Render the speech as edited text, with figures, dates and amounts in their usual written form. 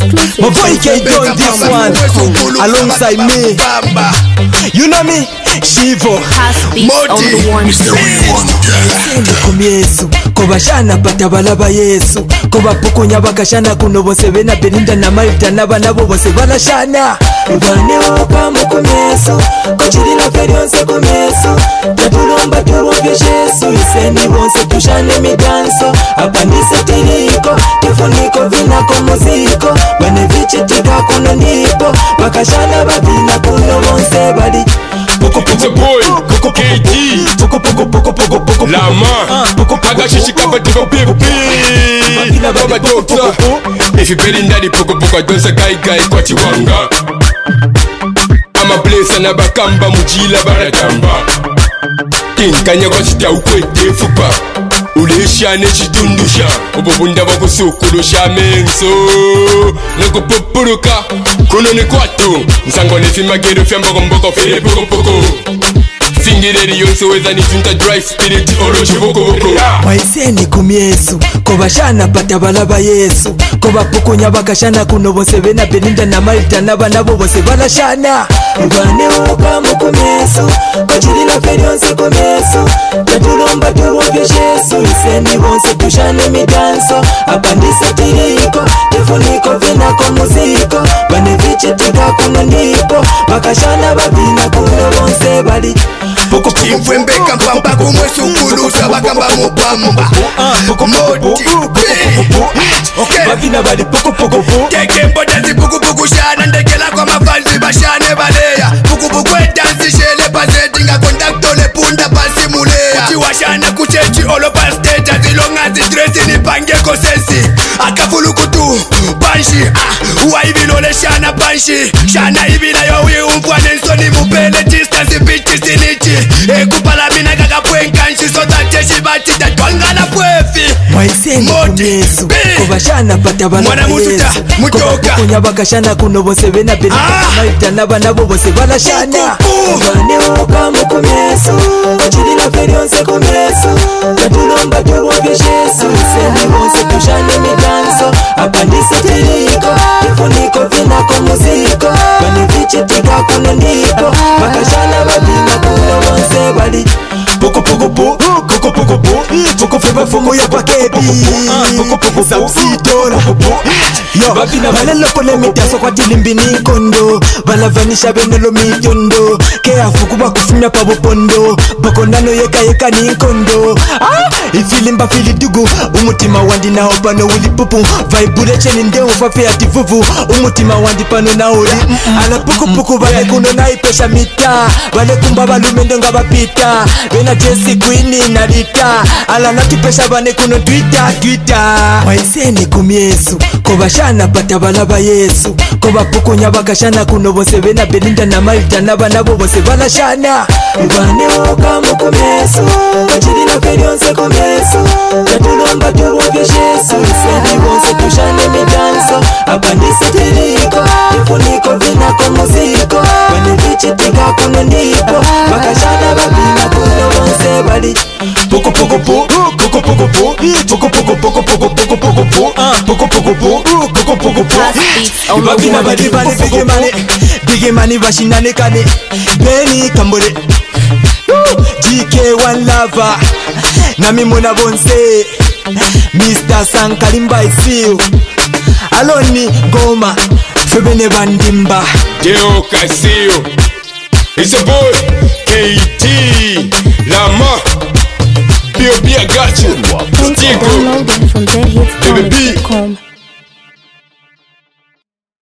My boy K doing this one alongside me. You know me, Shivo Yesu kobashana batabalaba Yesu kobapukunya bakashana kuno bose bena Belinda na Marita naba nabo bose balashana bane okamuku Yesu kochirina ferionse ku Yesu tatulomba turumve Yesu iseni bonse tushane midanso apandise tiriko tifuniko vinako muziko bane vichitika kuno nipo bakashana babina kuno bonse bali It's a boy, KD, Lama, Agashishikaba to go big. Baba doctor, if you Belinda the Poko don't say guy, Kwatiwanga. I'm a place and a bakamba mujila baratamba. King Kanya Washita Ukwete Fupa. Ulesha nechitundusha ububunda bakusukulusha menso Nako popuruka kuno ni kwatu Nsango nefimagero fyamboko mboko fere poko poko Fingireri yonso weza nitunta dry spirit oroshi boko boko Waiseni kumi Yesu kobashana batabalaba Yesu kobapukunya bakashana kuno bose bena Belinda na Marita naba nabo bose balashana Bane okamuku Yesu kochirina ferionse ku Yesu tatulomba turumve Yesu iseni bonse tushane midanso apandise tiriko tifuniko vinako muziko bane vichitika kuno ndipo bakashana babina kuno bonse bali Imvembeka mpamba kumwe sukulusa bakamba mubamba Moti Bakina bali puku Teke mbodazi puku shana ndekela kwa mafanzi bashane baleya Puku edansi shele pazetinga kontakto le punda pasi mulea Uchiwashana kuchechi olo pasteja zilongazi dresi ni pangeko sensi Akafulu kutu banshi Uwaibilo shana banshi Shana ibila yowi umfwane nsoni mupele distance bichi sinichi Kupala mina kakapwenkanshi sotateshi batita twangana pwefi Waiseni kumi Yesu kobashana batabalaba Yesu kobapukunya bakashana kuno bose bena Belinda na Marita naba nabo bose balashana Bane okamuku Yesu kochirina ferionse ku Yesu tatulomba turumve Yesu iseni bonse tushane midanso apandise tiriko tifuniko vinako muziko bane vichitika kuno ndipo bakashana babina kuno bonse bali Poko feba fungo ya pakebi Sapsidora Yo, balelo pole mitaso kwa tilimbi ni kondo Balavanisha benelo mitondo Kea fuku bakufumya pa bupondo Boko nano yeka ni kondo Ifilimba fili dugu Umutima wandi na opano wili pupu Vaibule cheni ndeo fafe ati vuvu Umutima wandi pano na ori Ala puku vale kuno na ipesha mita Vale kumba balumendo nga bapita Bena jesi kuini na lita Ala natupesha vane kuno Twitter Waiseni kumi Yesu kobashana batabalaba Yesu kobapukunya bakashana kuno bose bena Belinda na Marita naba nabo bose balashana Bane okamuku Yesu kochirina ferionse ku Yesu tatulomba turumve Yesu iseni bonse tushane midanso apandise tiriko tifuniko vinako muziko bane vichitika kuno ndipo bakashana babina kuno bonse bali Bakina bali big money bashinane kane Beni Kambole GK1 Lava Nami muna bonse Mr. Sankalimba I see you Aloni Goma Febene Bandimba Deo Casio. It's a boy KT Lama B.O.B. I got you. Downloading from deadhitscomics.com.